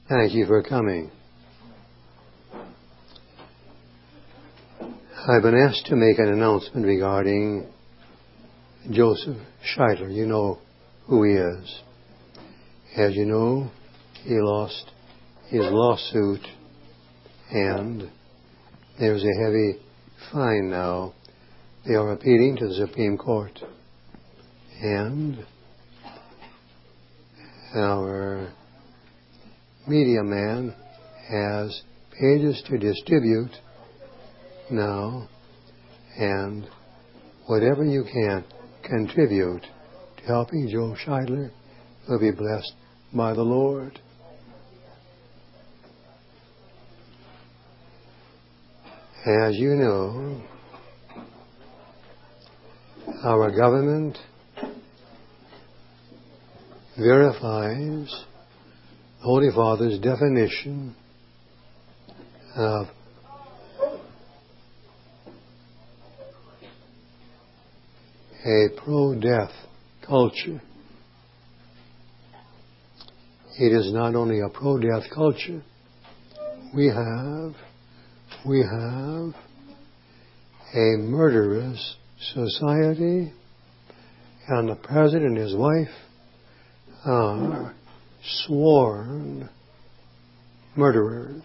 Thank you for coming. I've been asked to make an announcement regarding Joseph Scheidler. You know who he is. As you know, he lost his lawsuit and there's a heavy fine now. They are appealing to the Supreme Court. And our media man has pages to distribute now, and whatever you can contribute to helping Joe Scheidler will be blessed by the Lord. As you know, our government verifies the Holy Father's definition of a pro-death culture. It is not only a pro-death culture. We have a murderous society, and the President and his wife are sworn murderers.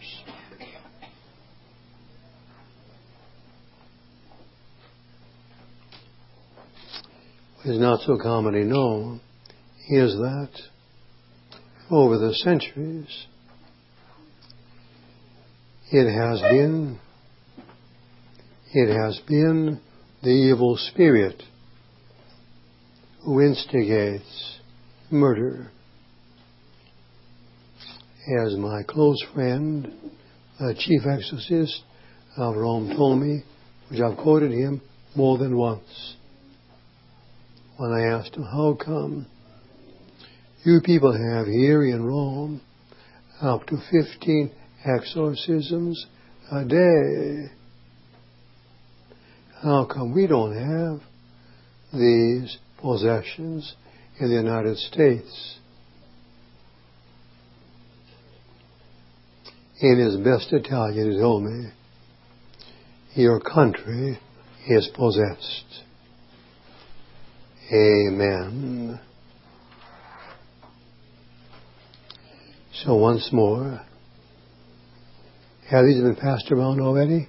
What is not so commonly known is that over the centuries it has been the evil spirit who instigates murder. As my close friend, the chief exorcist of Rome told me, which I've quoted him more than once, when I asked him, how come you people have here in Rome up to 15 exorcisms a day? How come we don't have these possessions in the United States? In his best Italian, he told me, your country is possessed. Amen. So once more, have these been passed around already?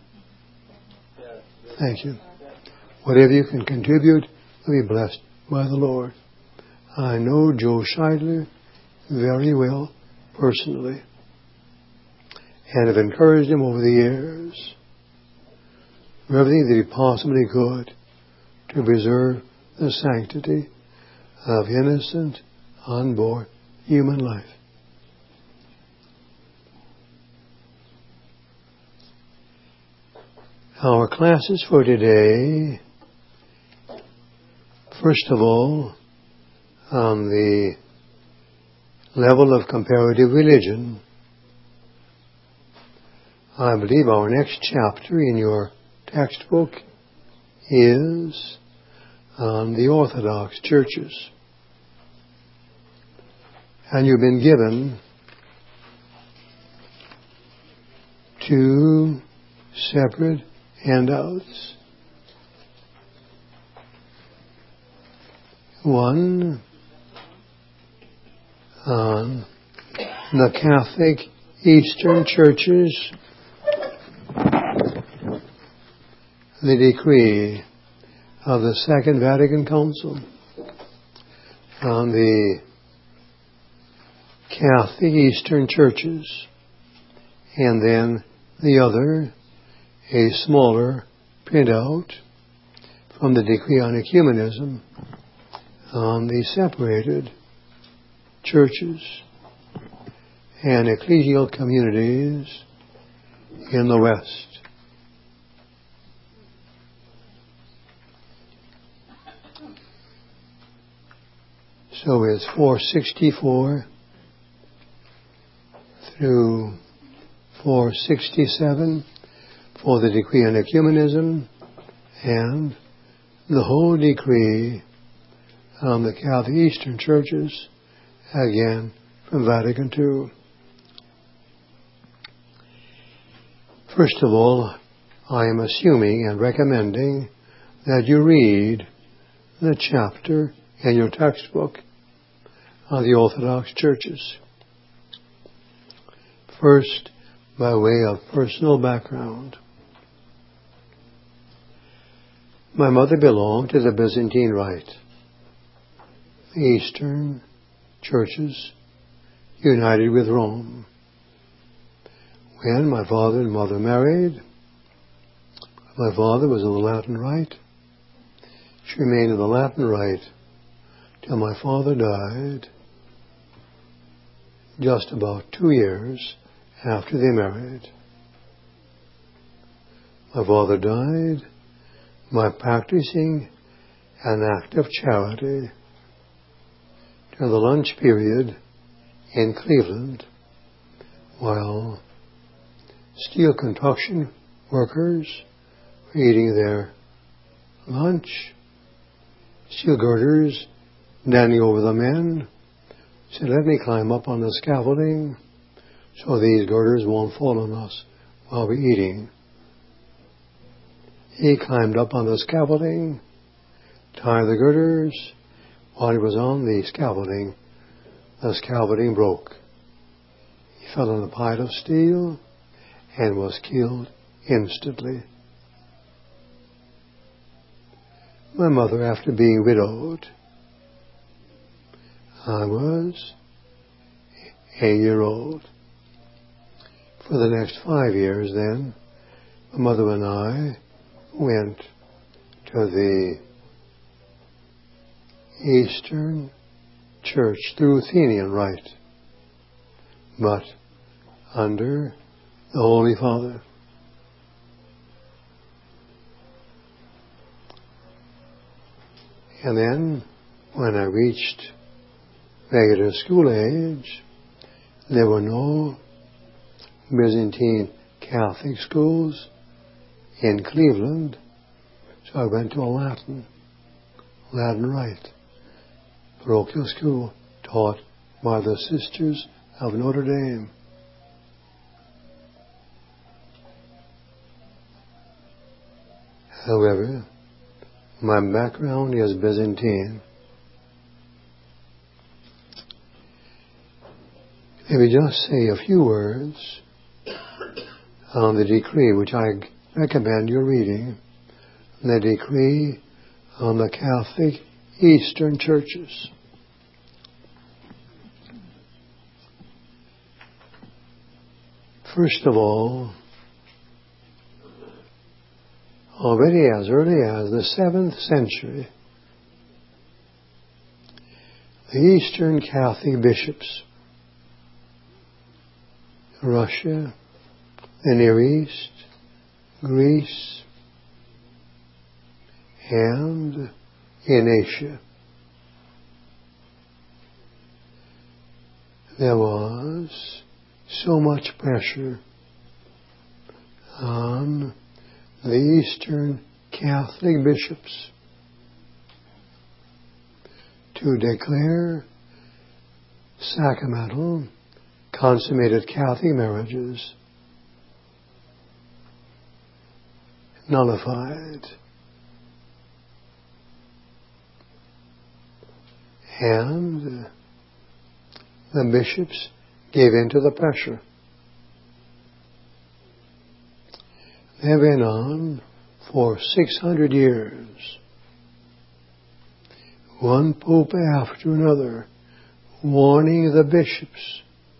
Thank you. Whatever you can contribute will be blessed by the Lord. I know Joe Scheidler very well personally and have encouraged him over the years for everything that he possibly could to preserve the sanctity of innocent, unborn human life. Our classes for today, first of all, on the level of comparative religion. I believe our next chapter in your textbook is on the Orthodox churches. And you've been given 2 separate handouts. One on the Catholic Eastern churches, the decree of the Second Vatican Council on the Catholic Eastern churches, and then the other, a smaller printout from the decree on ecumenism on the separated churches and ecclesial communities in the West. So it's 464 through 467 for the decree on ecumenism and the whole decree on the Catholic Eastern churches, again from Vatican II. First of all, I am assuming and recommending that you read the chapter in your textbook on the Orthodox churches. First, by way of personal background. My mother belonged to the Byzantine Rite, the Eastern churches united with Rome. When my father and mother married, my father was in the Latin Rite. She remained in the Latin Rite till my father died, just about 2 years after they married. My father died by practicing an act of charity during the lunch period in Cleveland, while steel construction workers were eating their lunch. Steel girders bending over the men said, "Let me climb up on the scaffolding so these girders won't fall on us while we're eating." He climbed up on the scaffolding, tied the girders. While he was on the scaffolding broke. He fell on a pile of steel and was killed instantly. My mother, after being widowed, I was 8 years old. For the next 5 years then, my mother and I went to the Eastern Church, the Ruthenian Rite, but under the Holy Father. And then, when I reached regular school age, there were no Byzantine Catholic schools in Cleveland, so I went to a Latin Rite parochial school taught by the Sisters of Notre Dame. However, my background is Byzantine. Let me just say a few words on the decree, which I recommend you reading, the decree on the Catholic Eastern churches. First of all, already as early as the 7th century, the Eastern Catholic bishops, Russia, the Near East, Greece, and in Asia, there was so much pressure on the Eastern Catholic bishops to declare sacramental, consummated Catholic marriages nullified. And the bishops gave in to the pressure. They've been on for 600 years. One pope after another warning the bishops,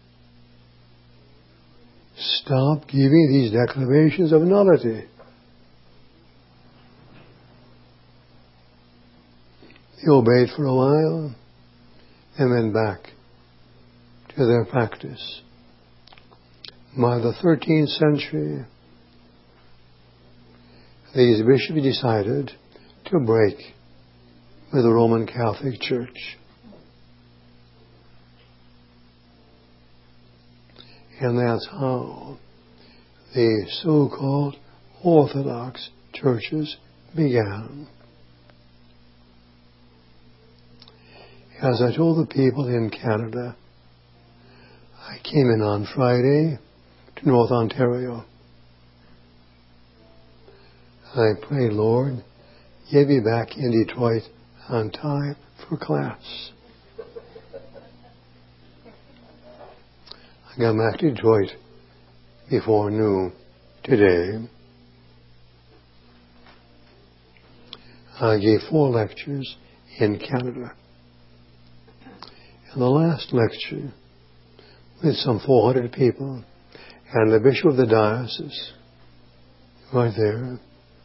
stop giving these declarations of nullity. They obeyed for a while and went back to their practice. By the 13th century, these bishops decided to break with the Roman Catholic Church. And that's how the so-called Orthodox churches began. As I told the people in Canada, I came in on Friday to North Ontario. I pray, Lord, get me back in Detroit on time for class. I got back to Detroit before noon today. I gave 4 lectures in Canada. And the last lecture, with some 400 people, and the bishop of the diocese, right there,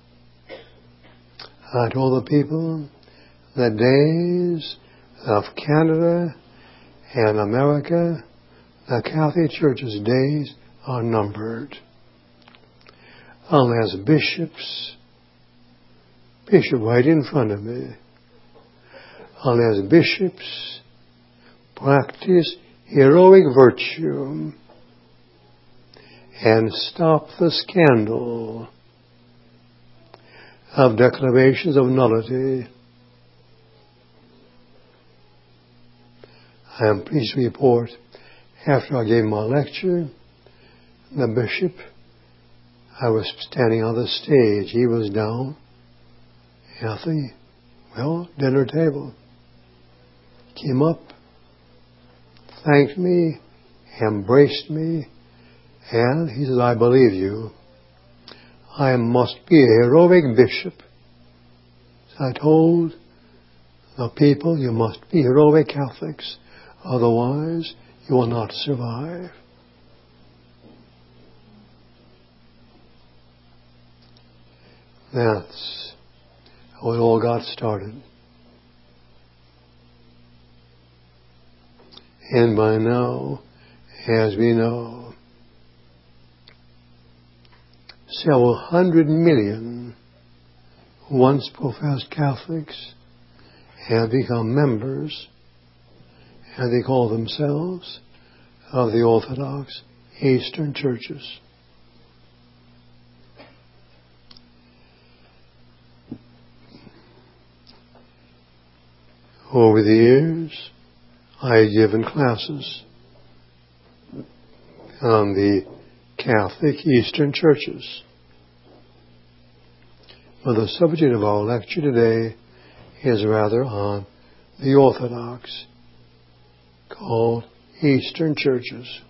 I told the people the days of Canada and America, the Catholic Church's days, are numbered. Unless Bishop right in front of me, unless bishops practice heroic virtue and stop the scandal of declarations of nullity, I am pleased to report, after I gave my lecture, the bishop, I was standing on the stage, he was down at the, dinner table. Came up, thanked me, embraced me, and he said, I believe you. I must be a heroic bishop. So I told the people, you must be heroic Catholics, otherwise you will not survive. That's how it all got started. And by now, as we know, several 100 million once professed Catholics have become members, and they call themselves, of the Orthodox Eastern Churches. Over the years, I have given classes on the Catholic Eastern Churches. But the subject of our lecture today is rather on the Orthodox, called Eastern Churches.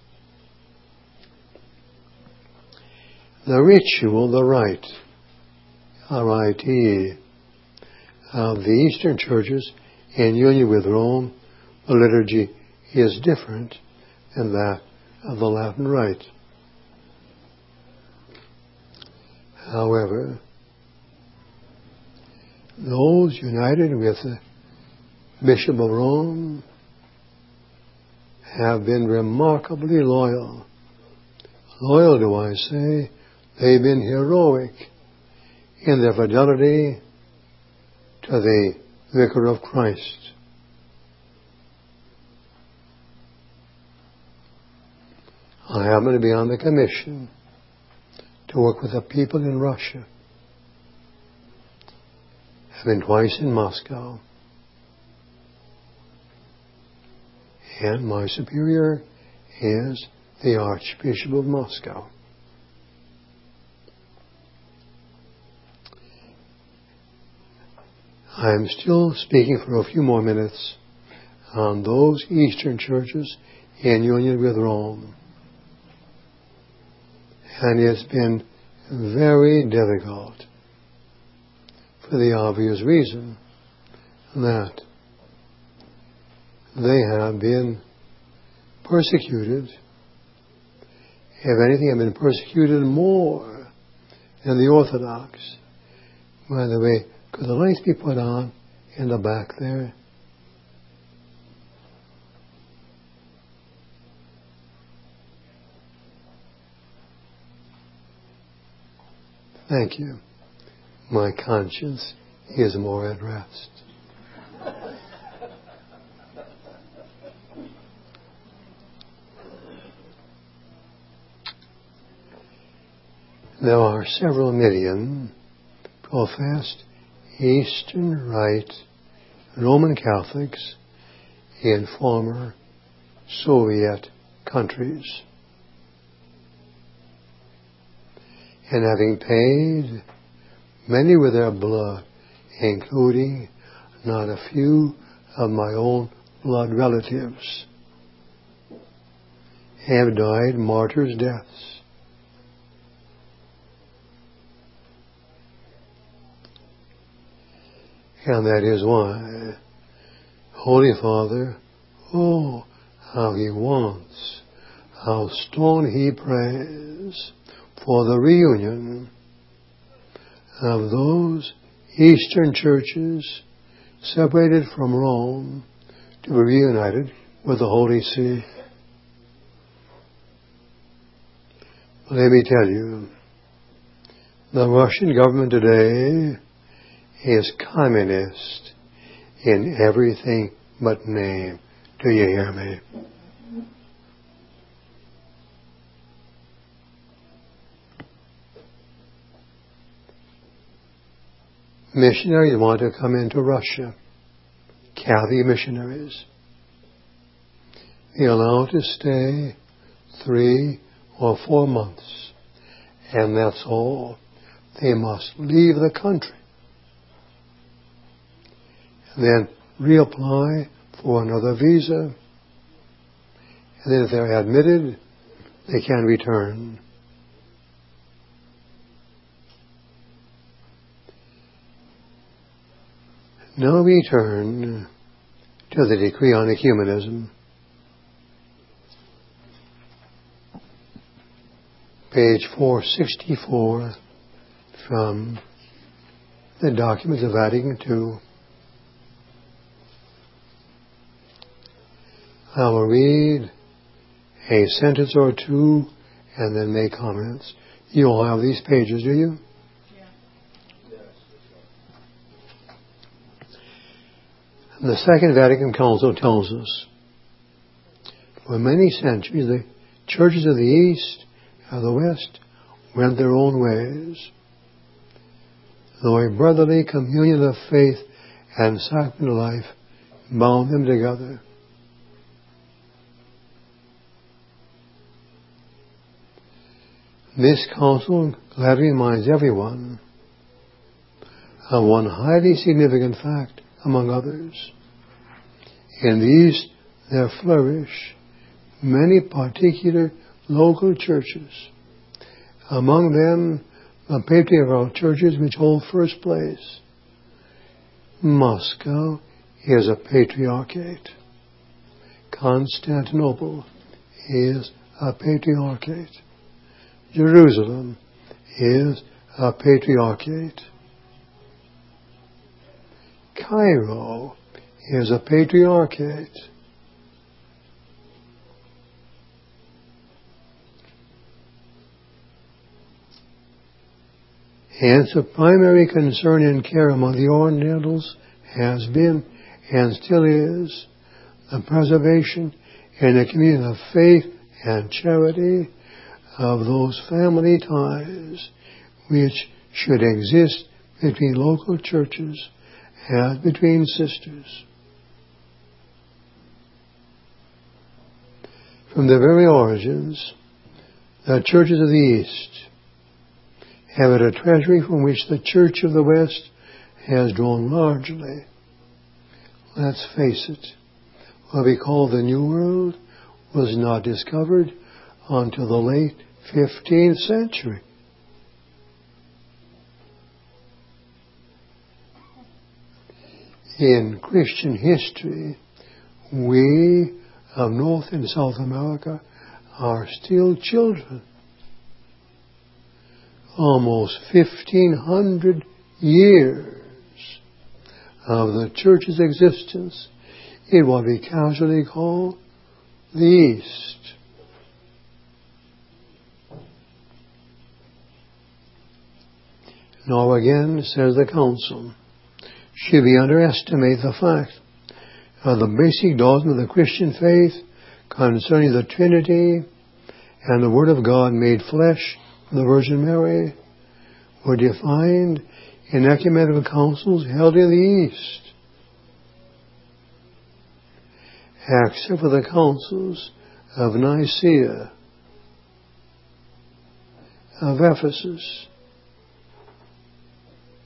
The ritual, the rite, R-I-T-E, of the Eastern Churches in union with Rome, the liturgy is different than that of the Latin Rite. However, those united with the Bishop of Rome have been remarkably loyal. Loyal, do I say? They've been heroic in their fidelity to the Vicar of Christ. I happen to be on the commission to work with the people in Russia. I've been twice in Moscow. And my superior is the Archbishop of Moscow. I am still speaking for a few more minutes on those Eastern churches in union with Rome. And it's been very difficult for the obvious reason that they have been persecuted. If anything, have been persecuted more than the Orthodox. By the way, could the lights be put on in the back there? Thank you. My conscience is more at rest. There are several million professed Eastern Rite Roman Catholics in former Soviet countries. And having paid many with their blood, including not a few of my own blood relatives, have died martyrs' deaths. And that is why Holy Father, oh, how he wants, how stone he prays for the reunion of those Eastern churches separated from Rome to be reunited with the Holy See. Let me tell you, the Russian government today is communist in everything but name. Do you hear me? Missionaries want to come into Russia. Catholic missionaries. They're allowed to stay 3 or 4 months. And that's all. They must leave the country. And then reapply for another visa. And then if they're admitted, they can return. Now we turn to the decree on ecumenism. Page 464 from the documents of Vatican II. I will read a sentence or two and then make comments. You all have these pages, do you? The Second Vatican Council tells us, for many centuries, the churches of the East and the West went their own ways, though a brotherly communion of faith and sacramental life bound them together. This council gladly reminds everyone of one highly significant fact, among others. In the East, there flourish many particular local churches. Among them, the patriarchal churches which hold first place. Moscow is a patriarchate. Constantinople is a patriarchate. Jerusalem is a patriarchate. Cairo is a patriarchate. Hence, a primary concern and care among the Orientals has been and still is the preservation and the communion of faith and charity of those family ties which should exist between local churches and between sisters. From the very origins, the churches of the East have had a treasury from which the Church of the West has drawn largely. Let's face it, what we call the New World was not discovered until the late 15th century. In Christian history, we of North and South America are still children. Almost 1,500 years of the Church's existence in what we casually call the East. Nor again, says the Council, should we underestimate the fact of the basic dogma of the Christian faith concerning the Trinity and the Word of God made flesh, the Virgin Mary, were defined in ecumenical councils held in the East, except for the councils of Nicaea, of Ephesus,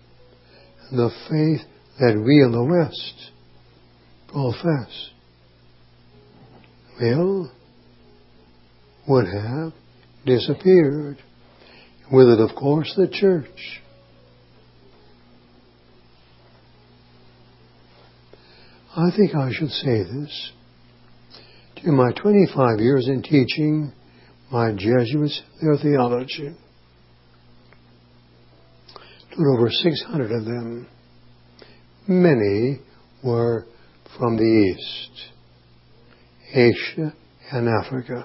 the faith that we in the West profess, would have disappeared. With it, of course, the church. I think I should say this. In my 25 years in teaching my Jesuits their theology, to over 600 of them, many were from the East, Asia and Africa.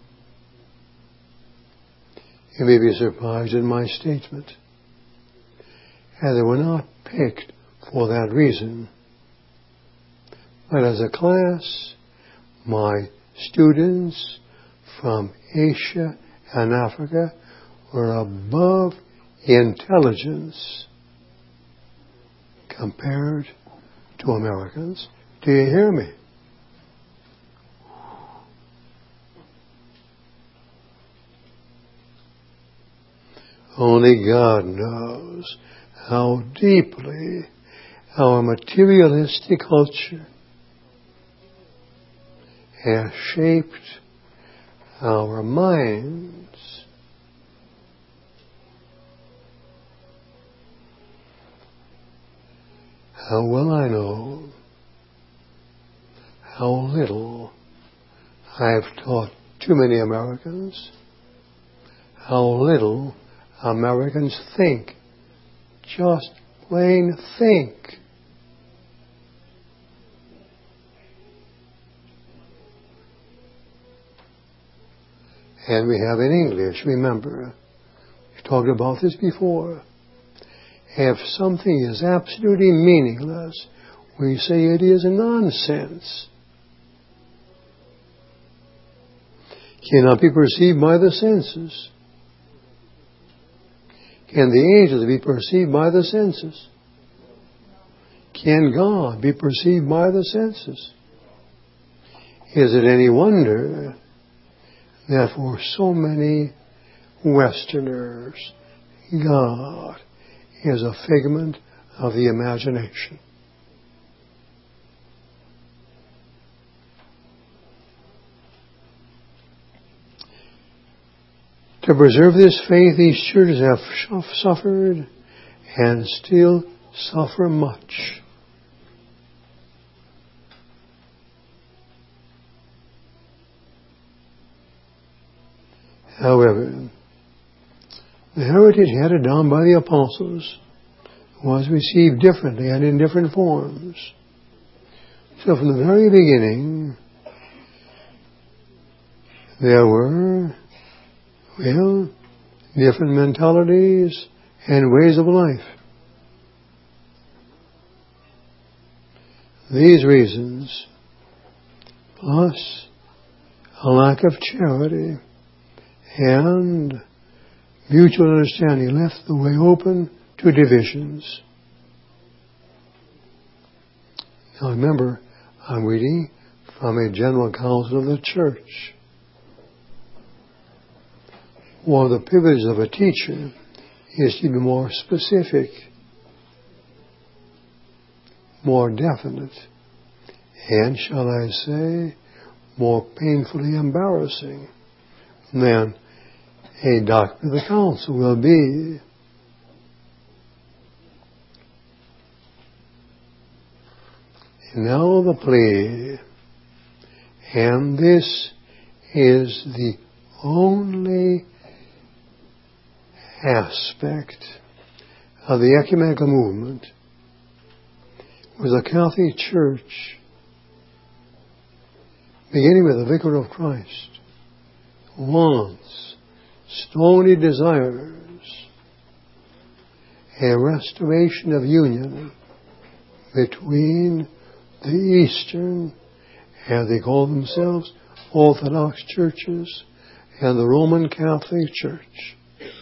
You may be surprised at my statement, and they were not picked for that reason. But as a class, my students from Asia and Africa were above intelligence compared to Americans. Do you hear me? Only God knows how deeply our materialistic culture has shaped our minds. How well I know how little I've taught too many Americans, how little Americans think, just plain think. And we have in English, remember, we talked about this before. If something is absolutely meaningless, we say it is nonsense. Cannot be perceived by the senses. Can the angels be perceived by the senses? Can God be perceived by the senses? Is it any wonder that for so many Westerners, God is a figment of the imagination? To preserve this faith, these churches have suffered and still suffer much. However, the heritage handed down by the apostles was received differently and in different forms. So from the very beginning, there were, different mentalities and ways of life. These reasons, plus a lack of charity and mutual understanding, left the way open to divisions. Now remember, I'm reading from a general council of the church. One of the privileges of a teacher is to be more specific, more definite, and, shall I say, more painfully embarrassing than a doctor of the council will be. And now the plea, and this is the only aspect of the ecumenical movement where the Catholic Church, beginning with the Vicar of Christ, wants, strongly desires a restoration of union between the Eastern, and they call themselves Orthodox churches, and the Roman Catholic Church.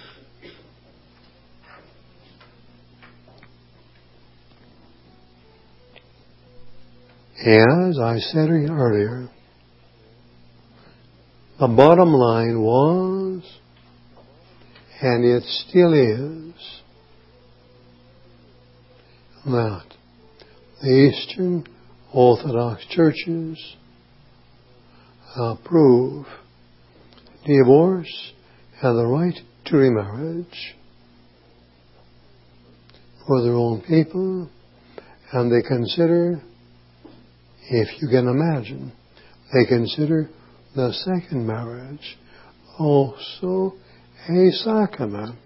As I said earlier, the bottom line was, and it still is, that the Eastern Orthodox churches approve divorce and the right to remarriage for their own people, and they consider, if you can imagine, they consider the second marriage also a sacrament.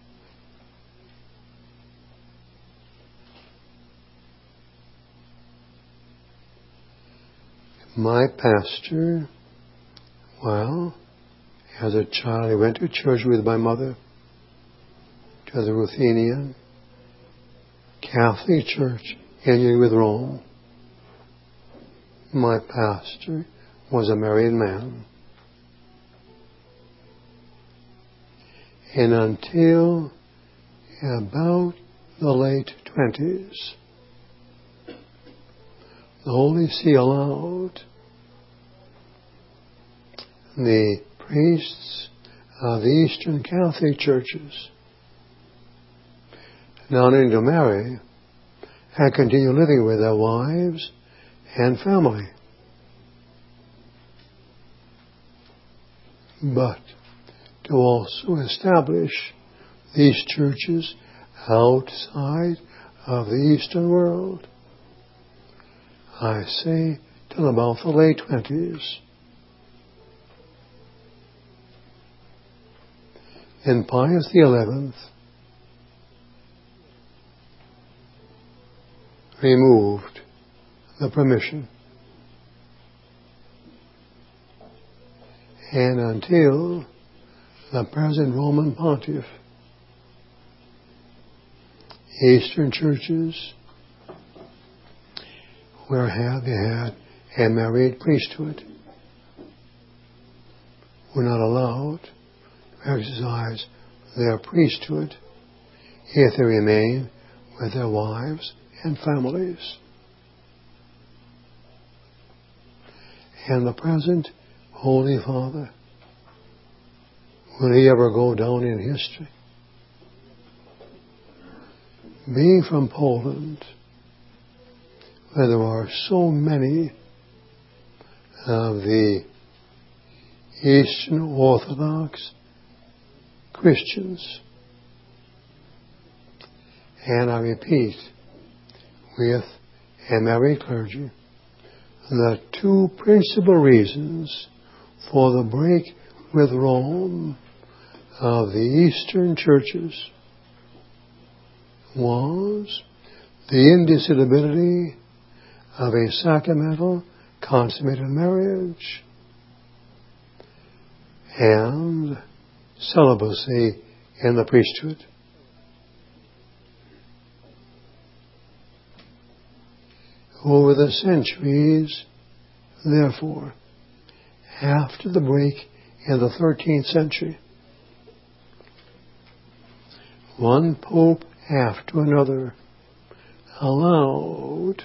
My pastor, well, as a child, I went to church with my mother to the Ruthenian Catholic Church in with Rome. My pastor was a married man. And until about the late 20s, the Holy See allowed the priests of the Eastern Catholic churches not only to marry and continue living with their wives and family, but to also establish these churches outside of the Eastern world. I say till about the late 20s. And Pius XI removed the permission. And until the present Roman Pontiff, Eastern churches where they had a married priesthood were not allowed to exercise their priesthood if they remain with their wives and families. And the present Holy Father, will he ever go down in history? Being from Poland, where there are so many of the Eastern Orthodox Christians, and I repeat, with a married clergy, the two principal reasons for the break with Rome of the Eastern churches was the indissolubility of a sacramental consummated marriage and celibacy in the priesthood. Over the centuries, therefore, after the break in the 13th century, one pope after another allowed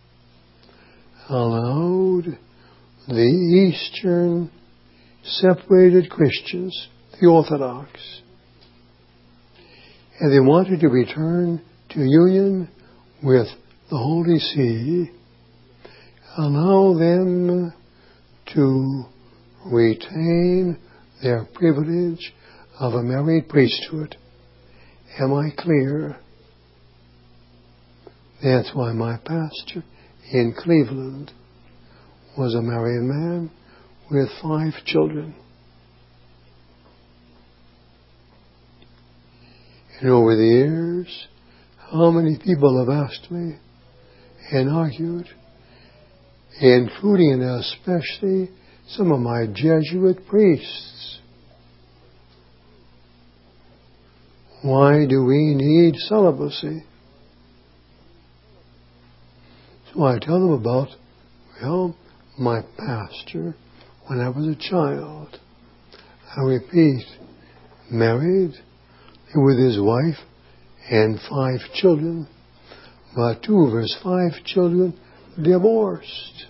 the Eastern separated Christians, the Orthodox, and they wanted to return to union with the Holy See, allow them to retain their privilege of a married priesthood. Am I clear? That's why my pastor in Cleveland was a married man with 5 children. And over the years, how many people have asked me and argued, including and especially some of my Jesuit priests, why do we need celibacy? So I tell them about, my pastor when I was a child. I repeat, married with his wife and 5 children, but 2 of his 5 children divorced.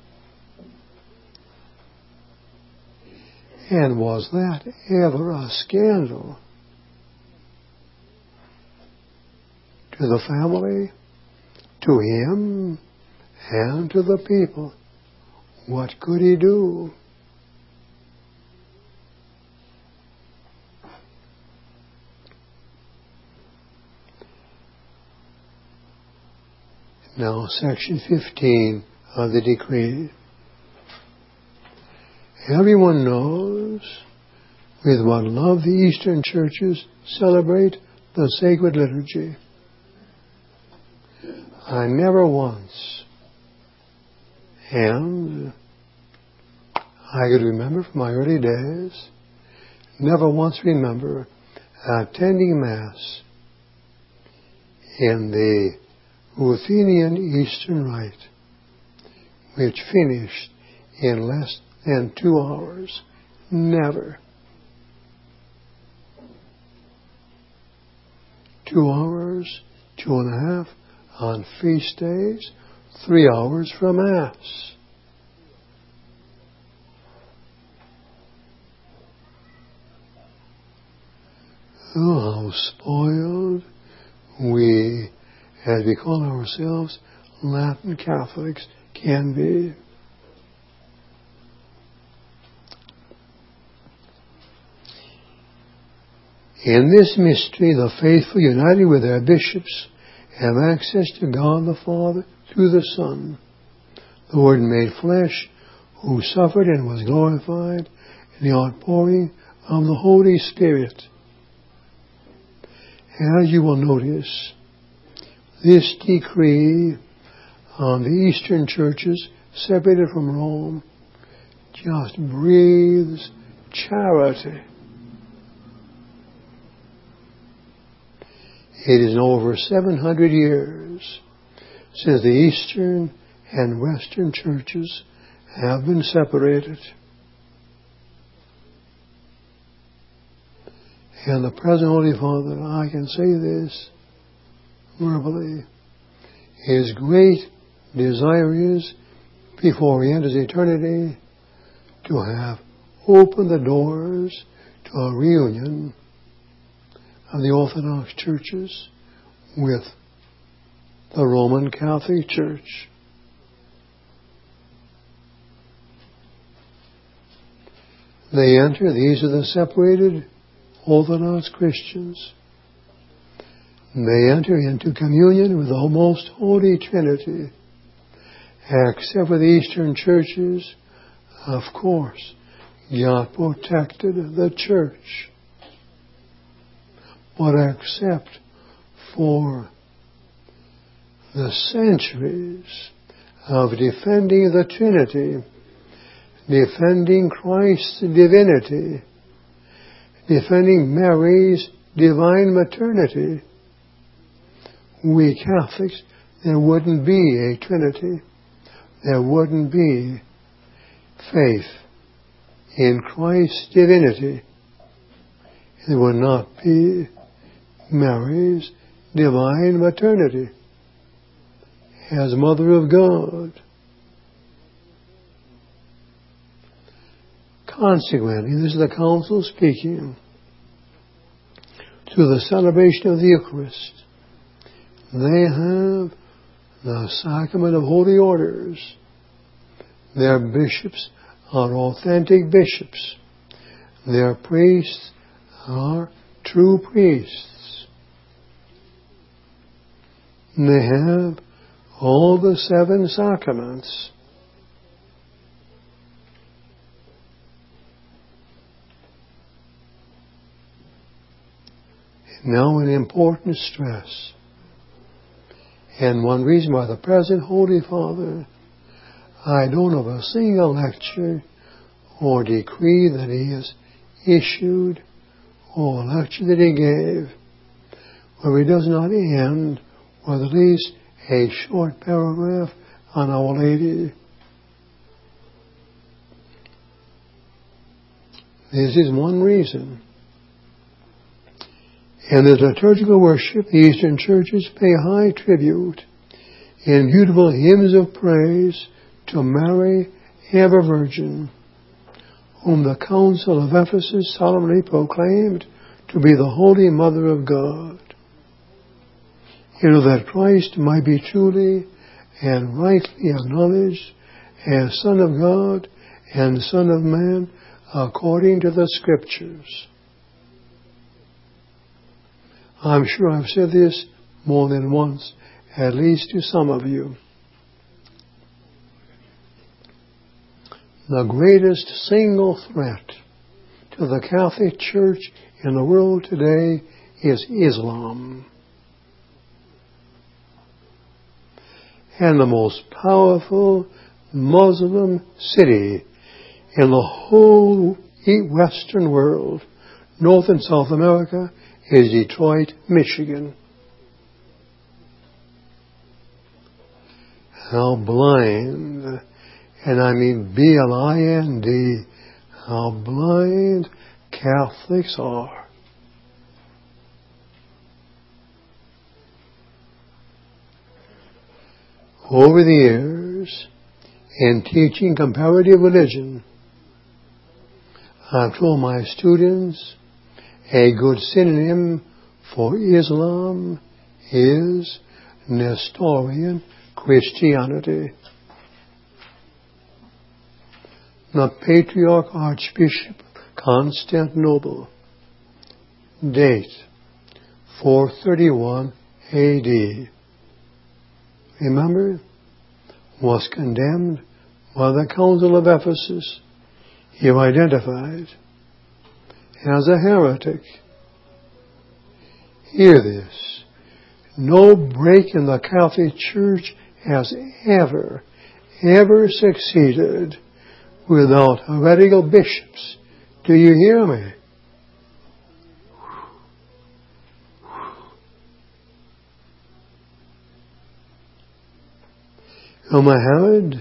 And was that ever a scandal to the family to him and to the people. What could he do? Now, section 15 of the decree. Everyone knows with what love the Eastern churches celebrate the sacred liturgy. I never once, and I could remember from my early days, never once remember attending Mass in the Ruthenian Eastern Rite, which finished in less than 2 hours. Never. 2 hours, 2.5 on feast days, 3 hours from Mass. Oh, how spoiled we, as we call ourselves, Latin Catholics, can be. In this mystery, the faithful, united with their bishops, have access to God the Father through the Son, the Word made flesh, who suffered and was glorified in the outpouring of the Holy Spirit. As you will notice, this decree on the Eastern churches separated from Rome just breathes charity. It is over 700 years since the Eastern and Western churches have been separated. And the present Holy Father, I can say this verbally, his great desire is, before he enters eternity, to have opened the doors to a reunion of the Orthodox churches with the Roman Catholic Church. They enter, these are the separated Orthodox Christians. They enter into communion with the Most Holy Trinity, except for the Eastern churches. Of course, God protected the church. But except for the centuries of defending the Trinity, defending Christ's divinity, defending Mary's divine maternity, we Catholics, there wouldn't be a Trinity. There wouldn't be faith in Christ's divinity. There would not be Mary's divine maternity as Mother of God. Consequently, this is the Council speaking, through the celebration of the Eucharist, they have the sacrament of holy orders. Their bishops are authentic bishops. Their priests are true priests. They have all the 7 sacraments. Now an important stress. And one reason why the present Holy Father, I don't know of a single lecture or decree that he has issued or lecture that he gave where he does not end with at least a short paragraph on Our Lady. This is one reason. In the liturgical worship, the Eastern churches pay high tribute in beautiful hymns of praise to Mary, ever Virgin, whom the Council of Ephesus solemnly proclaimed to be the Holy Mother of God. that Christ might be truly and rightly acknowledged as Son of God and Son of Man according to the Scriptures. I'm sure I've said this more than once, at least to some of you. The greatest single threat to the Catholic Church in the world today is Islam. And the most powerful Muslim city in the whole Western world, North and South America, is Detroit, Michigan. How blind, and I mean blind, how blind Catholics are. Over the years, in teaching comparative religion, I've told my students a good synonym for Islam is Nestorian Christianity. The Patriarch Archbishop Constantinople, date 431 AD. Remember, was condemned by the Council of Ephesus. He was identified as a heretic. Hear this. No break in the Catholic Church has ever succeeded without heretical bishops. Do you hear me? Muhammad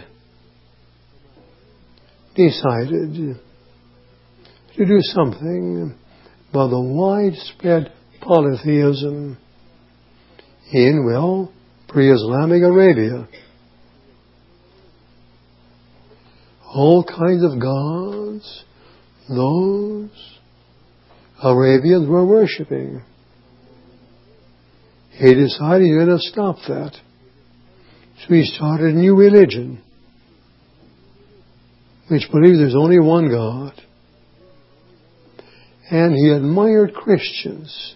decided to do something about the widespread polytheism in, pre-Islamic Arabia. All kinds of gods those Arabians were worshipping. He decided he was going to stop that. So he started a new religion, which believes there's only one God. And he admired Christians.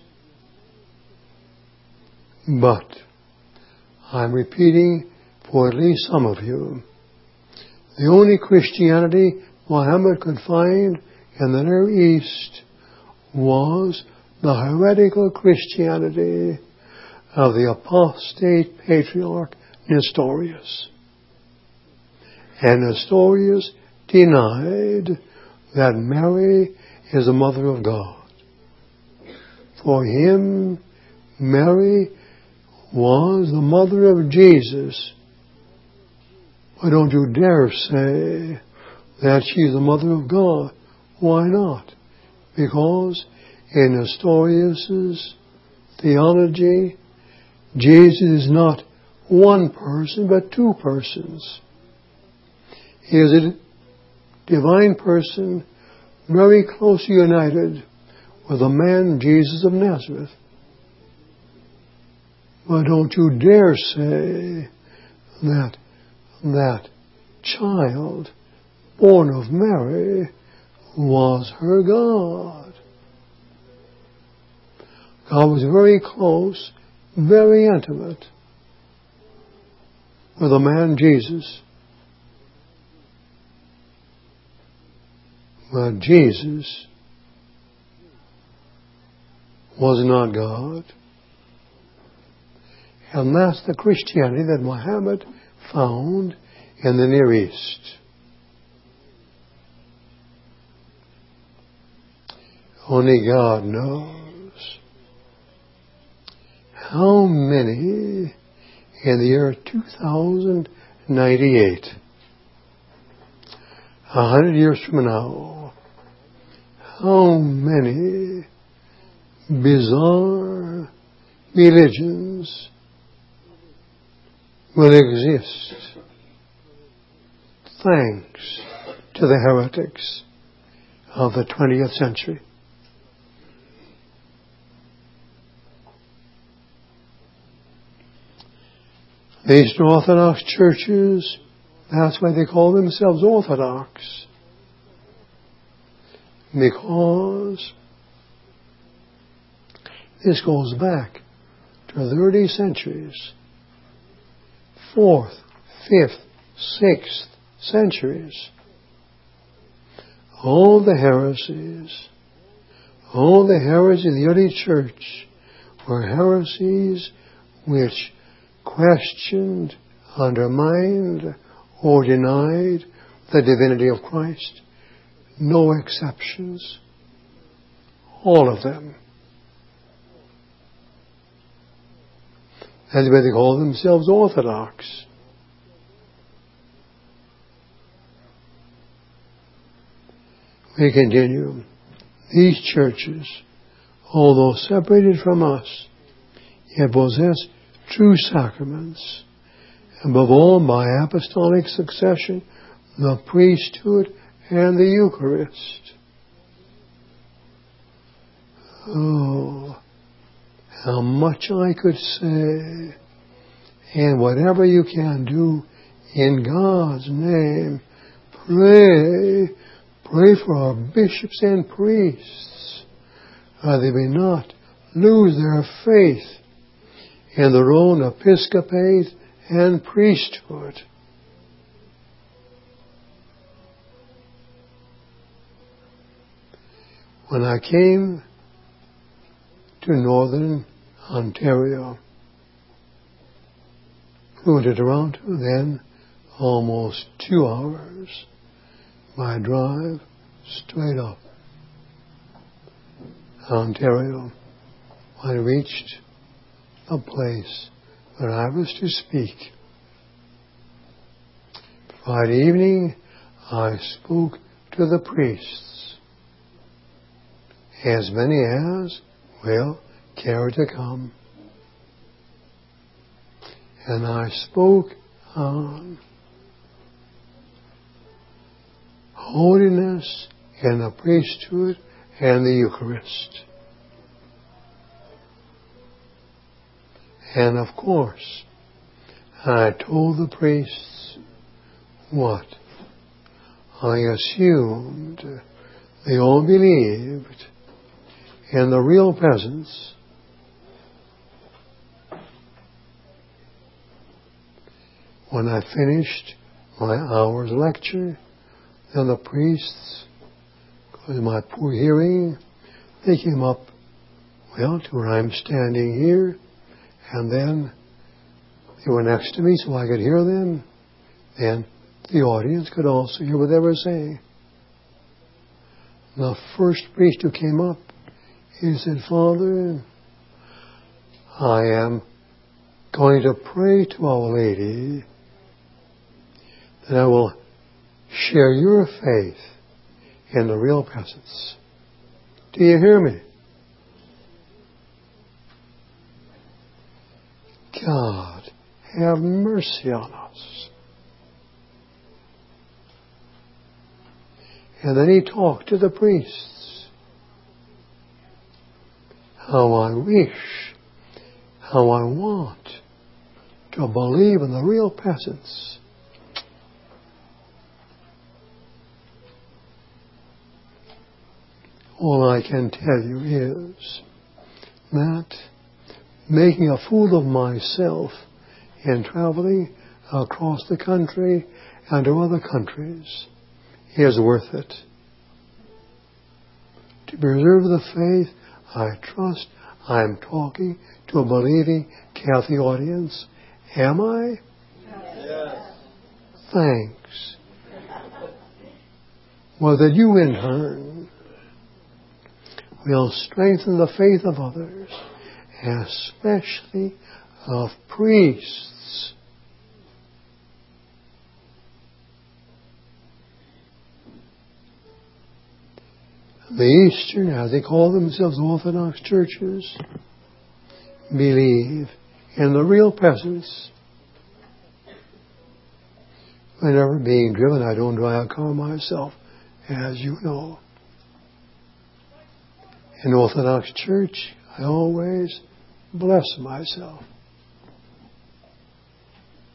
But, I'm repeating for at least some of you, the only Christianity Muhammad could find in the Near East was the heretical Christianity of the apostate patriarch Nestorius. And Nestorius denied that Mary is the mother of God. For him, Mary was the mother of Jesus. But don't you dare say that she's the mother of God. Why not? Because in Nestorius' theology, Jesus is not one person, but two persons. He is a divine person, very closely united with the man Jesus of Nazareth. But don't you dare say that that child born of Mary was her God. God was very close, very intimate with the man Jesus. But Jesus was not God. And that's the Christianity that Muhammad found in the Near East. Only God knows how many in the year 2098, 100 years from now, how many bizarre religions will exist thanks to the heretics of the 20th century. The Eastern Orthodox churches, that's why they call themselves Orthodox. Because this goes back to the early centuries, 4th, 5th, 6th centuries. All the heresies of the early church were heresies which questioned, undermined, or denied the divinity of Christ. No exceptions. All of them. That's why they call themselves Orthodox. We continue. These churches, although separated from us, yet possess true sacraments, above all by apostolic succession, the priesthood and the Eucharist. Oh, how much I could say, and whatever you can do in God's name, pray for our bishops and priests, that they may not lose their faith in their own episcopate and priesthood. When I came to Northern Ontario, flew to Toronto, then almost 2 hours by drive straight up Ontario. I reached a place where I was to speak. Friday evening, I spoke to the priests, as many as will care to come. And I spoke on holiness in the priesthood and the Eucharist. And of course, I told the priests what I assumed they all believed in the real presence. When I finished my hour's lecture, then the priests, because of my poor hearing, they came up, to where I'm standing here, and then they were next to me so I could hear them. Then the audience could also hear what they were saying. The first priest who came up, he said, "Father, I am going to pray to Our Lady that I will share your faith in the real presence." Do you hear me? God, have mercy on us. And then he talked to the priests. How I wish, how I want to believe in the real presence. All I can tell you is that making a fool of myself in traveling across the country and to other countries is worth it. To preserve the faith, I trust I'm talking to a believing Catholic audience. Am I? Yes. Thanks. Well, that you in turn will strengthen the faith of others, especially of priests. The Eastern, as they call themselves, Orthodox churches, believe in the real presence. Whenever being driven, I don't drive a car myself, as you know. In Orthodox Church, I always bless myself.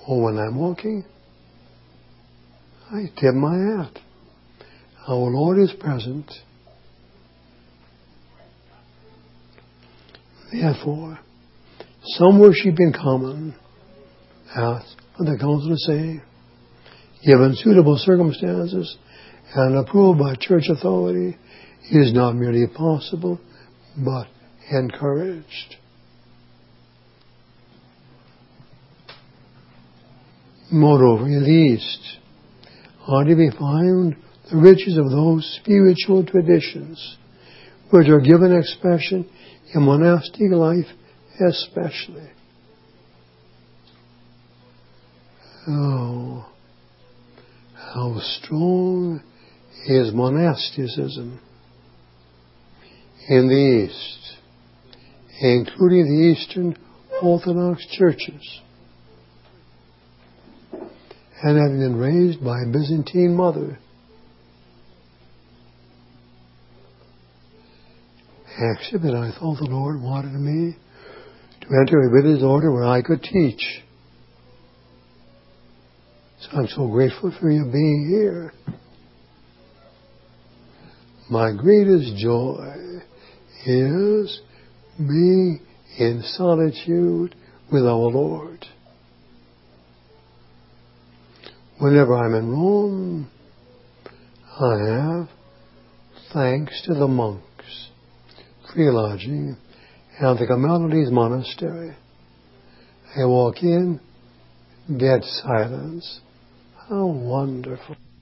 or when I'm walking, I tip my hat. Our Lord is present. Therefore, some worship in common, as the council is saying, given suitable circumstances and approved by church authority, is not merely possible, but encouraged. Moreover, in the East are to be found the riches of those spiritual traditions which are given expression in monastic life especially. Oh, how strong is monasticism in the East, including the Eastern Orthodox churches. And having been raised by a Byzantine mother, except that I thought the Lord wanted me to enter a British order where I could teach. So I'm so grateful for you being here. My greatest joy is being in solitude with our Lord. Whenever I'm in Rome, I have, thanks to the monks, free lodging at the Carmelites Monastery. I walk in, dead silence. How wonderful.